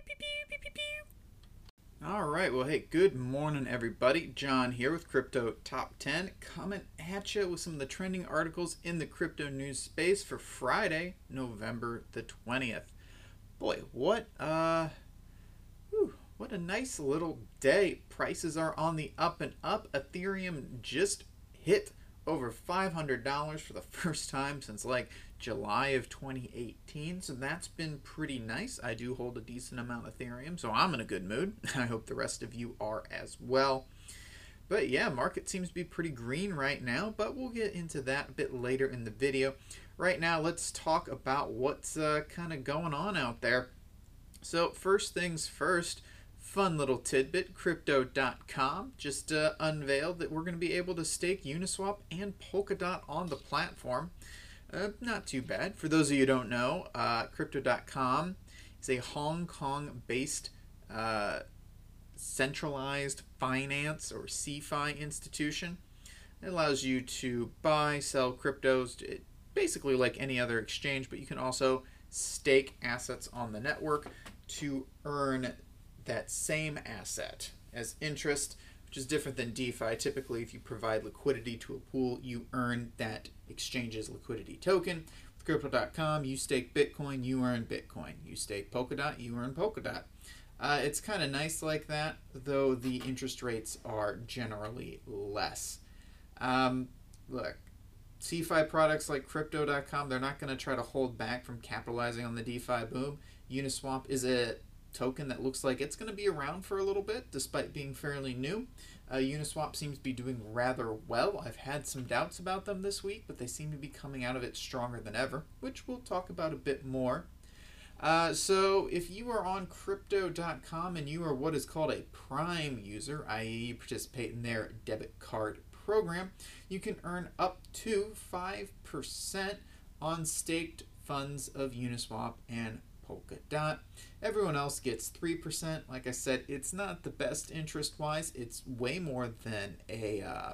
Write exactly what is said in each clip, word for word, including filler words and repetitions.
All right, well, hey, good morning, everybody. John here with Crypto Top ten, coming at you with some of the trending articles in the crypto news space for Friday, November the twentieth. Boy, what uh, whew, what a nice little day. Prices are on the up and up. Ethereum just hit over five hundred dollars for the first time since like July of twenty eighteen, so that's been pretty nice. I do hold a decent amount of Ethereum, so I'm in a good mood. I hope the rest of you are as well. But yeah, market seems to be pretty green right now, but we'll get into that a bit later in the video. Right now, let's talk about what's uh, kind of going on out there. So first things first, fun little tidbit, crypto dot com just uh, unveiled that we're going to be able to stake Uniswap and Polkadot on the platform. Uh, not too bad. For those of you who don't know, uh, crypto dot com is a Hong Kong-based uh, centralized finance or CeFi institution. It allows you to buy, sell cryptos, it, basically like any other exchange, but you can also stake assets on the network to earn that same asset as interest, which is different than DeFi. Typically, if you provide liquidity to a pool, you earn that exchange's liquidity token. With crypto dot com, you stake Bitcoin, you earn Bitcoin. You stake Polkadot, you earn Polkadot. Uh, it's kind of nice like that, though the interest rates are generally less. Um, look, CeFi products like crypto dot com, they're not going to try to hold back from capitalizing on the DeFi boom. Uniswap is a token that looks like it's going to be around for a little bit despite being fairly new. Uh, Uniswap seems to be doing rather well. I've had some doubts about them this week, but they seem to be coming out of it stronger than ever, which we'll talk about a bit more. Uh, so if you are on crypto dot com and you are what is called a Prime user, that is you participate in their debit card program, you can earn up to five percent on staked funds of Uniswap and Polkadot. Everyone else gets three percent. Like I said, it's not the best interest-wise. It's way more than a uh,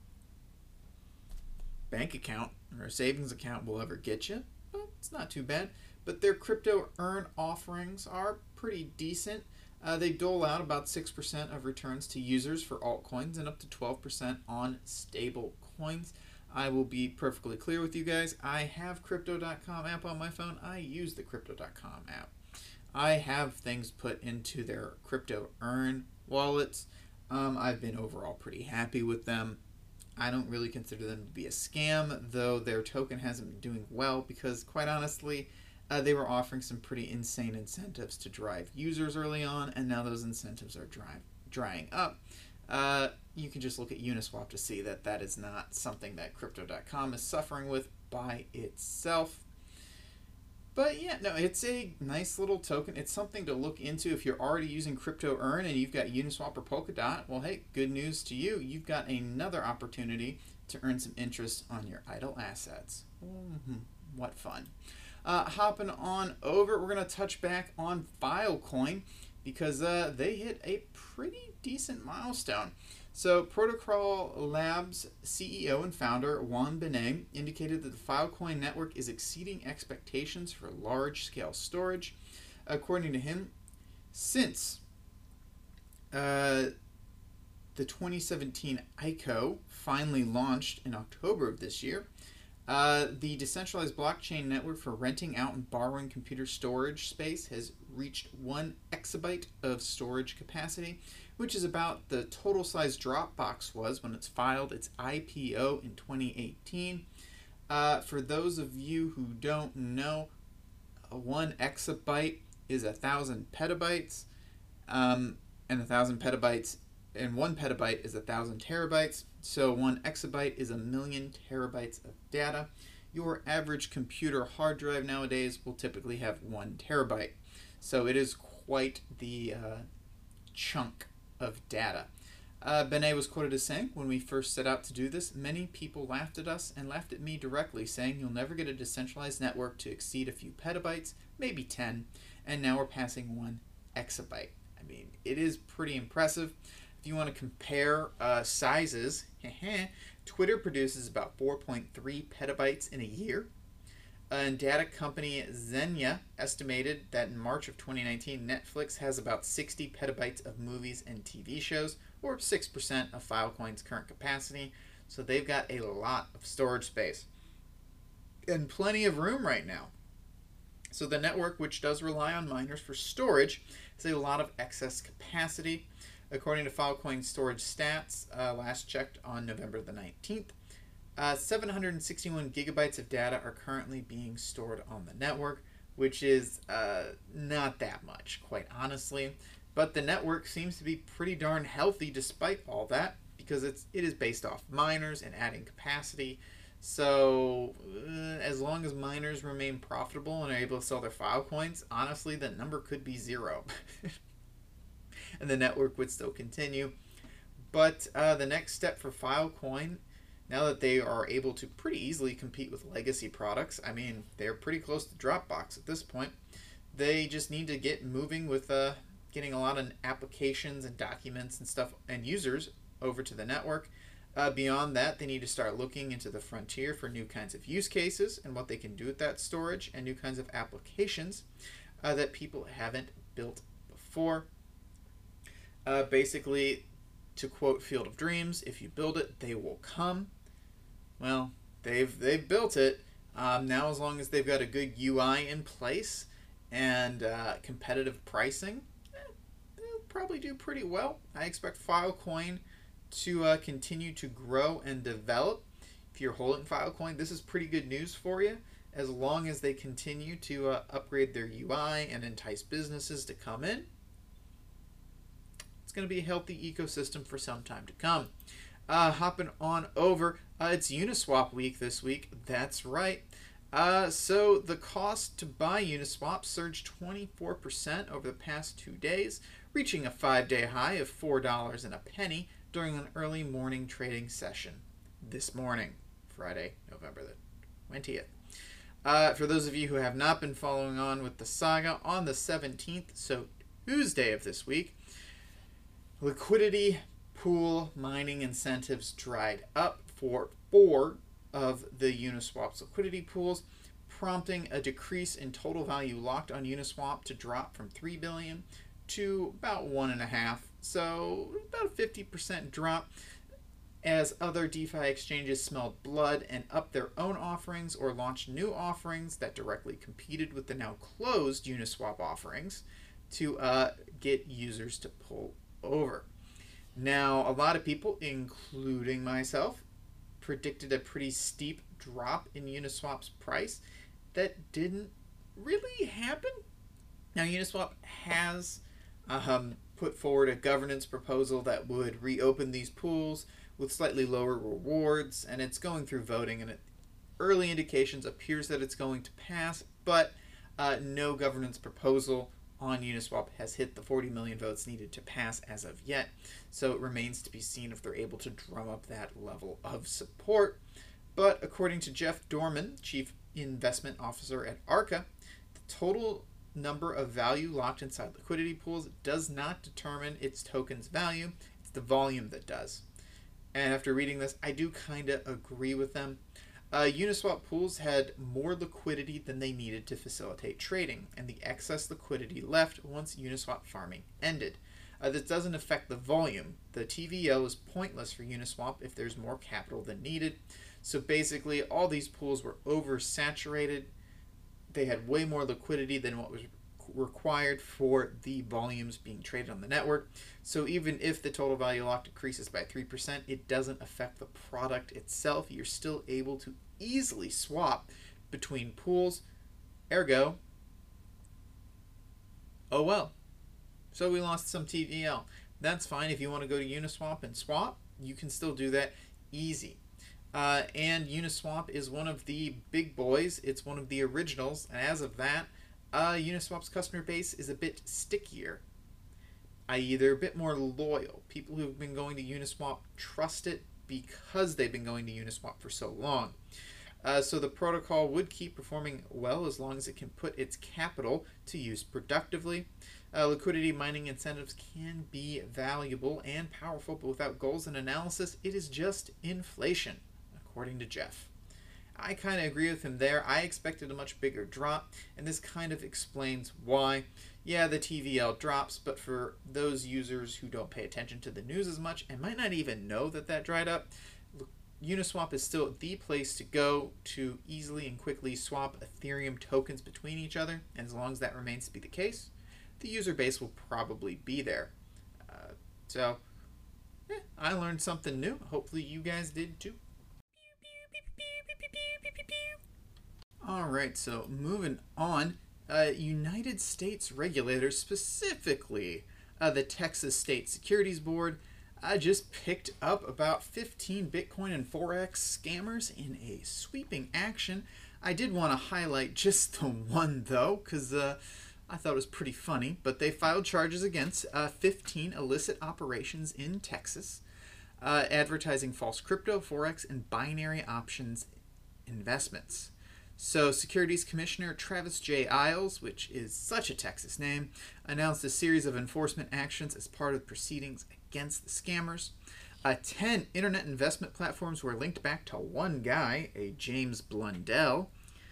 bank account or a savings account will ever get you. But it's not too bad. But their crypto earn offerings are pretty decent. Uh, they dole out about six percent of returns to users for altcoins and up to twelve percent on stable coins. I will be perfectly clear with you guys. I have crypto dot com app on my phone. I use the crypto dot com app. I have things put into their crypto earn wallets. Um, I've been overall pretty happy with them. I don't really consider them to be a scam, though their token hasn't been doing well because, quite honestly, uh, they were offering some pretty insane incentives to drive users early on, and now those incentives are dry, drying up. Uh, you can just look at Uniswap to see that that is not something that crypto dot com is suffering with by itself. But yeah, no, it's a nice little token. It's something to look into if you're already using Crypto Earn and you've got Uniswap or Polkadot. Well, hey, good news to you. You've got another opportunity to earn some interest on your idle assets. Mm-hmm. What fun. Uh, hopping on over, we're going to touch back on Filecoin because uh, they hit a pretty decent milestone. So Protocol Labs C E O and founder Juan Benet indicated that the Filecoin network is exceeding expectations for large-scale storage. According to him, since uh, the twenty seventeen I C O finally launched in October of this year, uh, the decentralized blockchain network for renting out and borrowing computer storage space has reached one exabyte of storage capacity, which is about the total size Dropbox was when it's filed its I P O in twenty eighteen. Uh, for those of you who don't know, one exabyte is a thousand petabytes, um, and a thousand petabytes and one petabyte is a thousand terabytes. So one exabyte is a million terabytes of data. Your average computer hard drive nowadays will typically have one terabyte. So it is quite the uh, chunk of data. Uh, Benet was quoted as saying, "When we first set out to do this, many people laughed at us and laughed at me directly, saying you'll never get a decentralized network to exceed a few petabytes, maybe ten, and now we're passing one exabyte." I mean, it is pretty impressive. If you want to compare uh, sizes, Twitter produces about four point three petabytes in a year. And data company Xenia estimated that in March of twenty nineteen, Netflix has about sixty petabytes of movies and T V shows, or six percent of Filecoin's current capacity. So they've got a lot of storage space and plenty of room right now. So the network, which does rely on miners for storage, has a lot of excess capacity. According to Filecoin storage stats, uh, last checked on November the nineteenth, uh, seven hundred sixty-one gigabytes of data are currently being stored on the network, which is uh, not that much, quite honestly. But the network seems to be pretty darn healthy despite all that, because it's it is based off miners and adding capacity. So uh, as long as miners remain profitable and are able to sell their Filecoins, honestly, the number could be zero. And the network would still continue. But uh, the next step for Filecoin, now that they are able to pretty easily compete with legacy products, I mean, they're pretty close to Dropbox at this point, they just need to get moving with uh, getting a lot of applications and documents and stuff and users over to the network. Uh, beyond that, they need to start looking into the frontier for new kinds of use cases and what they can do with that storage and new kinds of applications uh, that people haven't built before. Uh, basically, to quote Field of Dreams, if you build it, they will come. Well, they've they've built it. Um, now, as long as they've got a good U I in place and uh, competitive pricing, eh, they'll probably do pretty well. I expect Filecoin to uh, continue to grow and develop. If you're holding Filecoin, this is pretty good news for you. As long as they continue to uh, upgrade their U I and entice businesses to come in, it's going to be a healthy ecosystem for some time to come. Uh, hopping on over, uh, it's Uniswap week this week. That's right. Uh, so the cost to buy Uniswap surged twenty-four percent over the past two days, reaching a five-day high of four dollars and a penny during an early morning trading session this morning, Friday, November the twentieth. Uh, for those of you who have not been following on with the saga, on the seventeenth, so Tuesday of this week, liquidity pool mining incentives dried up for four of the Uniswap's liquidity pools, prompting a decrease in total value locked on Uniswap to drop from three billion dollars to about one and a half. So about a fifty percent drop, as other DeFi exchanges smelled blood and upped their own offerings or launched new offerings that directly competed with the now closed Uniswap offerings to uh, get users to pull over. Now, a lot of people, including myself, predicted a pretty steep drop in Uniswap's price. That didn't really happen. Now, Uniswap has um, put forward a governance proposal that would reopen these pools with slightly lower rewards, and it's going through voting, and it, early indications appears that it's going to pass, but uh, no governance proposal on Uniswap has hit the forty million votes needed to pass as of yet, so it remains to be seen if they're able to drum up that level of support. But according to Jeff Dorman, Chief Investment Officer at Arca, the total number of value locked inside liquidity pools does not determine its token's value, it's the volume that does. And after reading this, I do kind of agree with them. Uh, Uniswap pools had more liquidity than they needed to facilitate trading, and the excess liquidity left once Uniswap farming ended. Uh, this doesn't affect the volume. The T V L is pointless for Uniswap if there's more capital than needed. So basically, all these pools were oversaturated. They had way more liquidity than what was required for the volumes being traded on the network. So even if the total value locked decreases by three percent, it doesn't affect the product itself. You're still able to easily swap between pools. Ergo, oh well. So we lost some T V L. That's fine. If you want to go to Uniswap and swap, you can still do that easy. Uh, and Uniswap is one of the big boys. It's one of the originals. And as of that, uh, Uniswap's customer base is a bit stickier, that is they're a bit more loyal. People who have been going to Uniswap trust it because they've been going to Uniswap for so long. Uh, so the protocol would keep performing well as long as it can put its capital to use productively. Uh, liquidity mining incentives can be valuable and powerful, but without goals and analysis, it is just inflation, according to Jeff. I kind of agree with him there. I expected a much bigger drop, and this kind of explains why. Yeah, the T V L drops, but for those users who don't pay attention to the news as much and might not even know that that dried up, Uniswap is still the place to go to easily and quickly swap Ethereum tokens between each other, and as long as that remains to be the case, the user base will probably be there. Uh, so, eh, I learned something new. Hopefully you guys did too. Alright, so moving on. Uh, United States regulators, specifically uh, the Texas State Securities Board, I just picked up about fifteen Bitcoin and Forex scammers in a sweeping action. I did want to highlight just the one, though, because uh, I thought it was pretty funny. But they filed charges against uh, fifteen illicit operations in Texas, uh, advertising false crypto, Forex, and binary options investments. So, Securities Commissioner Travis J. Isles, which is such a Texas name, announced a series of enforcement actions as part of proceedings against the scammers. Uh, ten internet investment platforms were linked back to one guy, a James Blundell.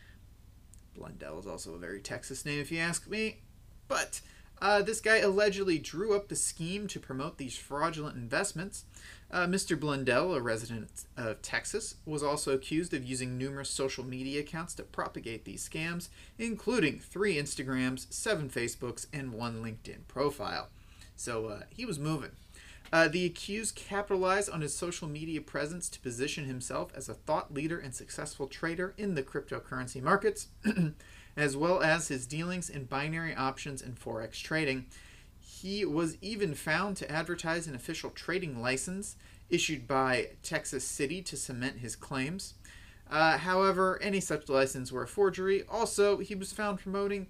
Blundell is also a very Texas name, if you ask me. But uh, this guy allegedly drew up the scheme to promote these fraudulent investments. Uh, Mister Blundell, a resident of Texas, was also accused of using numerous social media accounts to propagate these scams, including three Instagrams, seven Facebooks, and one LinkedIn profile. So uh, he was moving. Uh, the accused capitalized on his social media presence to position himself as a thought leader and successful trader in the cryptocurrency markets, as well as his dealings in binary options and Forex trading. He was even found to advertise an official trading license issued by Texas City to cement his claims. Uh, however, any such license were a forgery. Also, he was found promoting,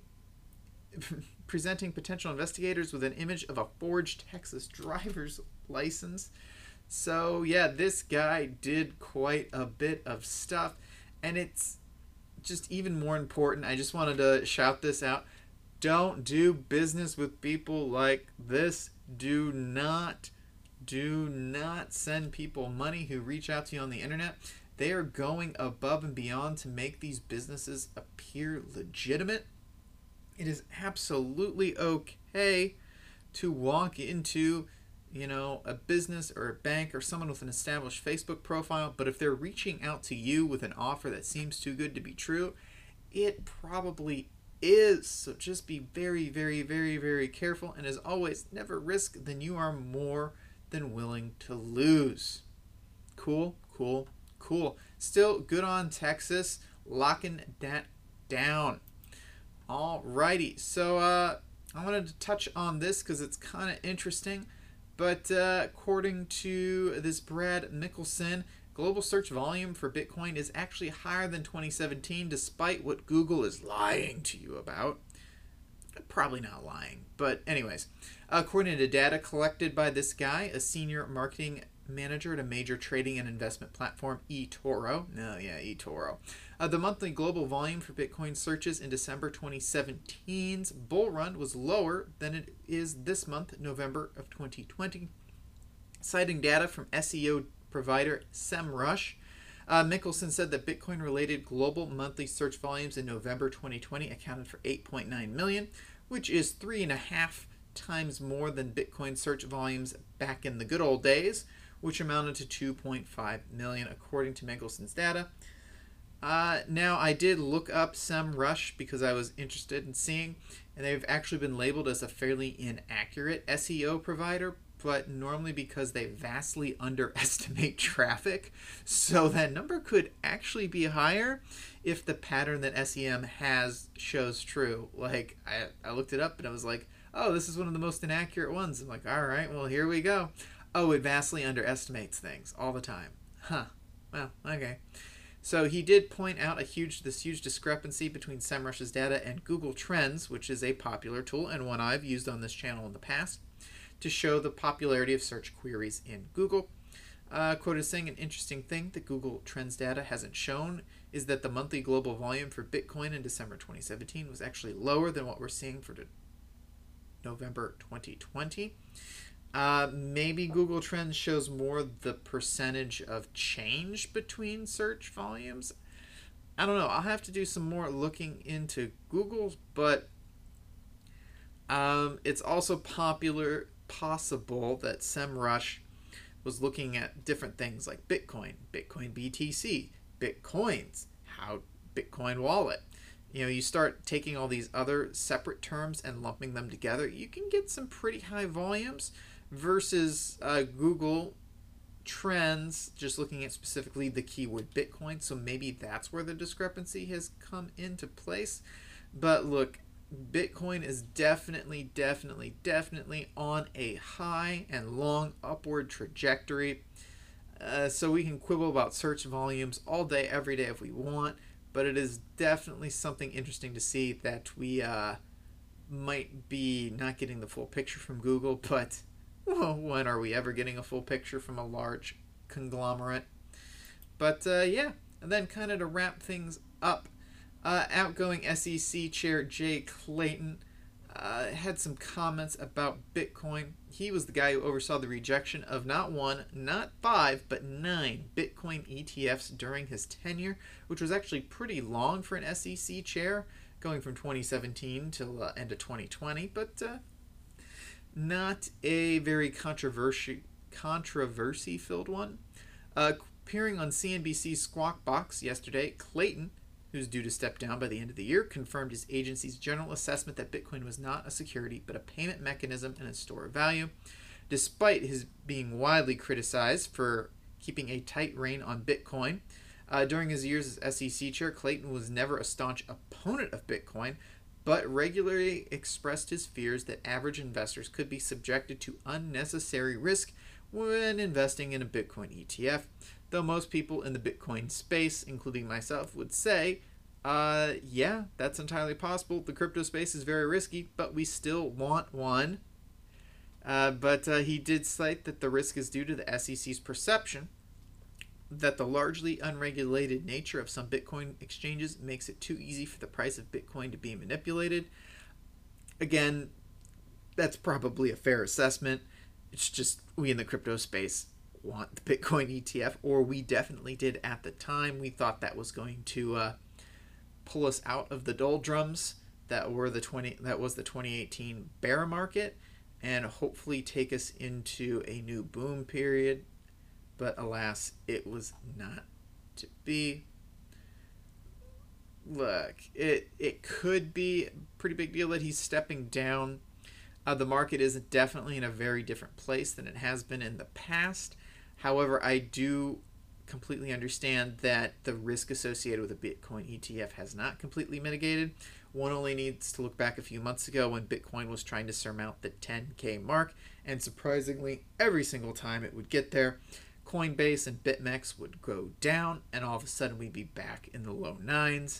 presenting potential investigators with an image of a forged Texas driver's license. So, yeah, this guy did quite a bit of stuff, and it's just even more important. I just wanted to shout this out. Don't do business with people like this. Do not, do not send people money who reach out to you on the internet. They are going above and beyond to make these businesses appear legitimate. It is absolutely okay to walk into, you know, a business or a bank or someone with an established Facebook profile, but if they're reaching out to you with an offer that seems too good to be true, it probably is. So just be very, very, very, very careful, and as always, never risk than you are more than willing to lose. Cool, cool, cool. Still good on Texas, locking that down. Alrighty, so uh, I wanted to touch on this because it's kind of interesting, but uh, according to this Brad Mickelson, global search volume for Bitcoin is actually higher than twenty seventeen, despite what Google is lying to you about. Probably not lying, but anyways. According to data collected by this guy, a senior marketing manager at a major trading and investment platform, eToro. No, yeah, eToro. Uh, the monthly global volume for Bitcoin searches in December twenty seventeen's bull run was lower than it is this month, November of twenty twenty. Citing data from S E O provider SEMrush, uh, Mickelson said that Bitcoin-related global monthly search volumes in November twenty twenty accounted for eight point nine million, which is three and a half times more than Bitcoin search volumes back in the good old days, which amounted to two point five million, according to Mickelson's data. Uh, now, I did look up SEMrush because I was interested in seeing, and they've actually been labeled as a fairly inaccurate S E O provider, but normally because they vastly underestimate traffic. So that number could actually be higher if the pattern that S E M has shows true. Like, I, I looked it up and I was like, oh, this is one of the most inaccurate ones. I'm like, all right, well, here we go. Oh, it vastly underestimates things all the time. Huh. Well, okay. So he did point out a huge, this huge discrepancy between SEMrush's data and Google Trends, which is a popular tool and one I've used on this channel in the past, to show the popularity of search queries in Google. Uh, quote is saying an interesting thing that Google Trends data hasn't shown is that the monthly global volume for Bitcoin in December twenty seventeen was actually lower than what we're seeing for November twenty twenty. Uh, maybe Google Trends shows more the percentage of change between search volumes. I don't know. I'll have to do some more looking into Google, but um, it's also popular possible that SEMrush was looking at different things like Bitcoin, Bitcoin B T C, Bitcoins, how Bitcoin wallet. You know, you start taking all these other separate terms and lumping them together, you can get some pretty high volumes versus uh, Google Trends just looking at specifically the keyword Bitcoin. So maybe that's where the discrepancy has come into place. But look, Bitcoin is definitely, definitely, definitely on a high and long upward trajectory. Uh, so we can quibble about search volumes all day, every day if we want, but it is definitely something interesting to see that we uh, might be not getting the full picture from Google, but well, when are we ever getting a full picture from a large conglomerate? But uh, yeah, and then kind of to wrap things up, Uh, outgoing S E C Chair Jay Clayton uh, had some comments about Bitcoin. He was the guy who oversaw the rejection of not one, not five, but nine Bitcoin E T Fs during his tenure, which was actually pretty long for an S E C chair, going from twenty seventeen till uh, end of twenty twenty, but uh, not a very controversy controversy filled one. Uh, appearing on C N B C's Squawk Box yesterday, Clayton, who's due to step down by the end of the year, confirmed his agency's general assessment that Bitcoin was not a security but a payment mechanism and a store of value. Despite his being widely criticized for keeping a tight rein on Bitcoin, uh, during his years as S E C chair, Clayton was never a staunch opponent of Bitcoin, but regularly expressed his fears that average investors could be subjected to unnecessary risk when investing in a Bitcoin E T F. Though most people in the Bitcoin space, including myself, would say, uh, yeah, that's entirely possible. The crypto space is very risky, but we still want one. Uh, but uh, he did cite that the risk is due to the S E C's perception that the largely unregulated nature of some Bitcoin exchanges makes it too easy for the price of Bitcoin to be manipulated. Again, that's probably a fair assessment. It's just we in the crypto space want the Bitcoin E T F, or we definitely did at the time. We thought that was going to uh, pull us out of the doldrums that were the twenty that was the twenty eighteen bear market, and hopefully take us into a new boom period. But alas, it was not to be. Look, it it could be a pretty big deal that he's stepping down. Uh, the market is definitely in a very different place than it has been in the past. However, I do completely understand that the risk associated with a Bitcoin E T F has not completely mitigated. One only needs to look back a few months ago when Bitcoin was trying to surmount the ten K mark, and surprisingly, every single time it would get there, Coinbase and BitMEX would go down, and all of a sudden we'd be back in the low nines.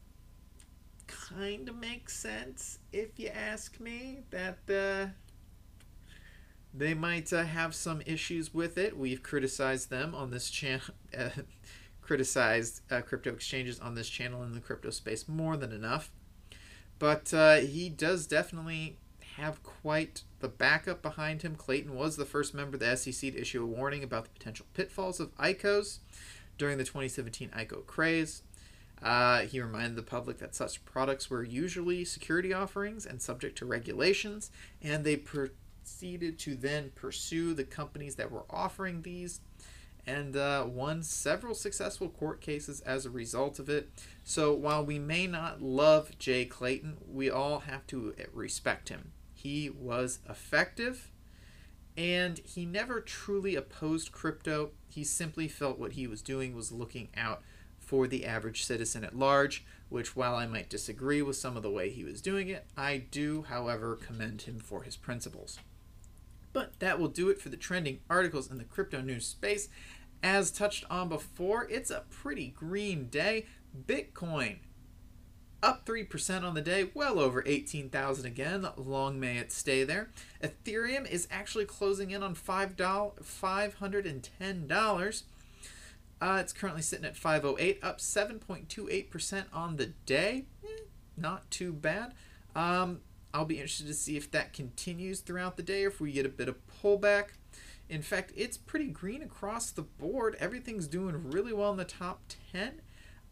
Kind of makes sense, if you ask me, that uh, they might uh, have some issues with it. We've criticized them on this channel, uh, criticized uh, crypto exchanges on this channel in the crypto space more than enough. But uh, he does definitely have quite the backup behind him. Clayton was the first member of the S E C to issue a warning about the potential pitfalls of I C Os during the twenty seventeen I C O craze. Uh, he reminded the public that such products were usually security offerings and subject to regulations, and they proceeded to then pursue the companies that were offering these, and uh, won several successful court cases as a result of it. So while we may not love Jay Clayton, we all have to respect him. He was effective, and he never truly opposed crypto. He simply felt what he was doing was looking out for the average citizen at large, which, while I might disagree with some of the way he was doing it, I do, however, commend him for his principles. But that will do it for the trending articles in the crypto news space. As touched on before, it's a pretty green day. Bitcoin up three percent on the day, well over eighteen thousand again. Long may it stay there. Ethereum is actually closing in on five hundred ten dollars. Uh, it's currently sitting at five oh eight, up seven point two eight percent on the day. Eh, not too bad. Um, I'll be interested to see if that continues throughout the day or if we get a bit of pullback. In fact, it's pretty green across the board. Everything's doing really well in the top ten.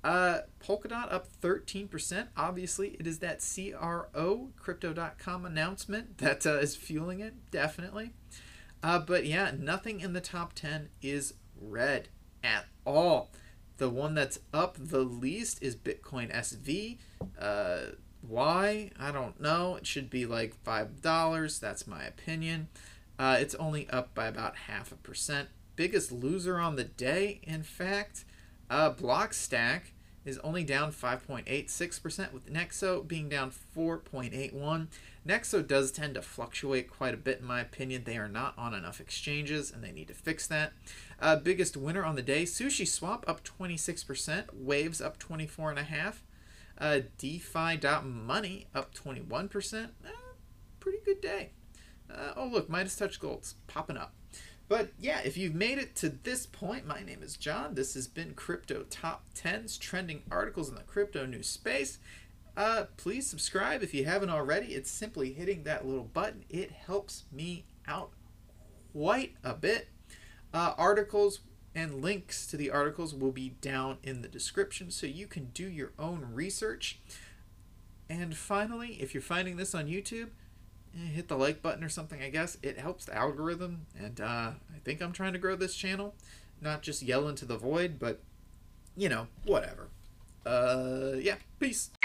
Uh, Polkadot up thirteen percent. Obviously, it is that C R O, Crypto dot com announcement that uh, is fueling it, definitely. Uh, but yeah, nothing in the top ten is red at all. The one that's up the least is Bitcoin S V. Uh, why? I don't know. It should be like five dollars. That's my opinion. Uh, it's only up by about half a percent. Biggest loser on the day, in fact, uh, Blockstack is only down five point eight six percent, with Nexo being down four point eight one. Nexo does tend to fluctuate quite a bit, in my opinion. They are not on enough exchanges, and they need to fix that. Uh, biggest winner on the day, SushiSwap up twenty-six percent, Waves up twenty-four point five percent, uh, DeFi.Money up twenty-one percent. Uh, pretty good day. Uh, oh, look, Midas Touch Gold's popping up. But yeah, if you've made it to this point, my name is John. This has been Crypto Top tens, trending articles in the crypto news space. Uh, please subscribe if you haven't already. It's simply hitting that little button. It helps me out quite a bit. Uh, articles and links to the articles will be down in the description so you can do your own research. And finally, if you're finding this on YouTube, hit the like button or something, I guess. It helps the algorithm, and uh, I think I'm trying to grow this channel. Not just yell into the void, but, you know, whatever. Uh, yeah, peace.